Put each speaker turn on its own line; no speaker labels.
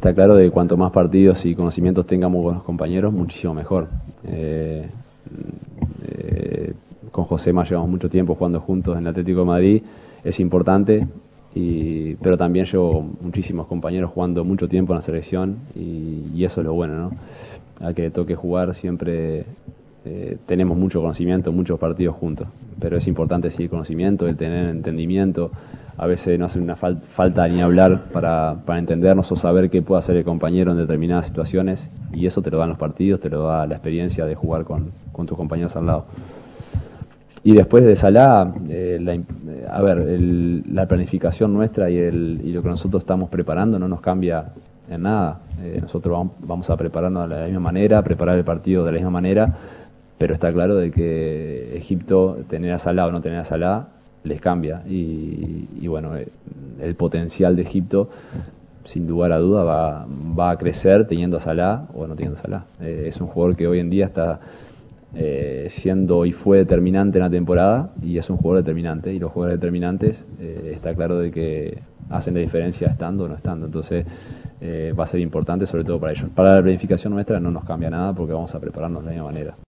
Está claro de que cuanto más partidos y conocimientos tengamos con los compañeros, muchísimo mejor. Con Josema llevamos mucho tiempo jugando juntos en el Atlético de Madrid, es importante, pero también llevo muchísimos compañeros jugando mucho tiempo en la selección y eso es lo bueno, ¿no? A que toque jugar siempre tenemos mucho conocimiento, muchos partidos juntos, pero es importante seguir conocimiento, el tener entendimiento. A veces no hace una falta ni hablar para entendernos o saber qué puede hacer el compañero en determinadas situaciones, y eso te lo dan los partidos, te lo da la experiencia de jugar con tus compañeros al lado. Y después de Salah, la planificación nuestra y lo que nosotros estamos preparando no nos cambia en nada. Nosotros vamos a prepararnos de la misma manera, preparar el partido de la misma manera, pero está claro de que Egipto, tener a Salah o no tener a Salah, les cambia. Y bueno, el potencial de Egipto, sin lugar a duda, va a crecer teniendo a Salah o no teniendo a Salah. Es un jugador que hoy en día está siendo y fue determinante en la temporada, y es un jugador determinante, y los jugadores determinantes está claro de que hacen la diferencia estando o no estando. Entonces va a ser importante sobre todo para ellos. Para la planificación nuestra no nos cambia nada porque vamos a prepararnos de la misma manera.